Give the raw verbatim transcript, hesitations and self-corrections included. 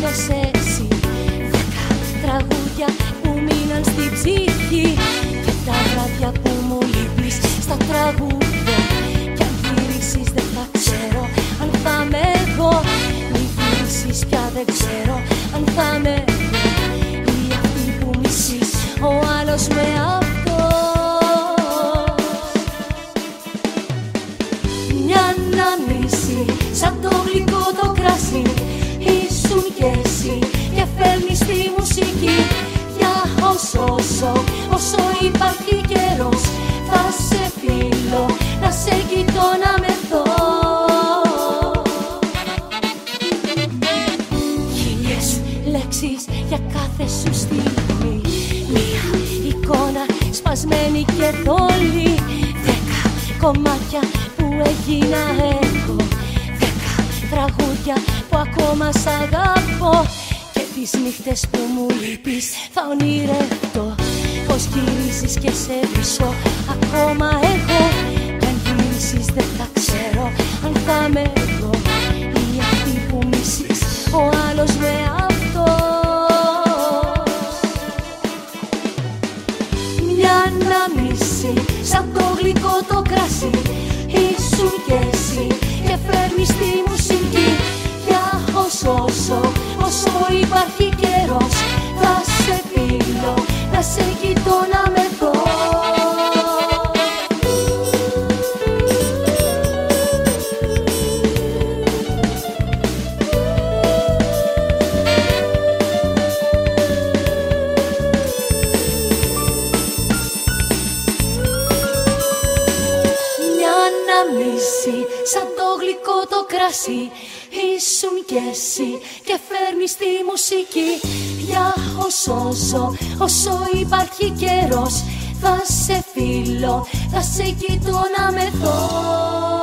ίσως έτσι. Δέκα τραγούδια που μείναν στην ψυχή και τα βράδια που μου λείπεις στα τραγούδια. Κι αν γυρίσεις δεν θα ξέρω αν θα είμαι εγώ. Μη γυρίσεις πια δεν ξέρω αν θα είμαι εγώ ή αυτή που μισείς ο άλλος με αυτό. Μια ανάμνηση σαν το γλυκό το κράσι ήσουν κι εσύ και φέρνεις τη μουσική. Για όσο, όσο, όσο υπάρχει καιρός θα σε φίλω, να σε κοιτώ να μεθώ. Χίλιες λέξεις για κάθε σου στιγμή, μια εικόνα σπασμένη και θόλη. Δέκα κομμάτια που έγινα εγώ, δέκα τραγούδια που ακόμα σ' αγαπώ. Και τις νύχτες που μου λείπεις θα ονειρευτώ πως γυρίζεις και σε βρίσκω ακόμα εγώ. Κι αν γυρίσεις δεν θα ξέρω αν θα είμαι εγώ ή αυτή που μισείς ο άλλος με αυτός. Μια ανάμνηση σαν το γλυκό το κράσι ήσουν κι εσύ και φέρνεις τη μουσική. Για όσο, όσο, όσο υπάρχει καιρός θα σε φίλω, να σε κοιτώ να μεθώ. Μια ανάμνηση σαν το γλυκό το κράσι ήσουν κι εσύ και φέρνεις τη μουσική. Για όσο, όσο, όσο υπάρχει καιρός θα σε φίλω, θα σε κοιτώ να μεθώ.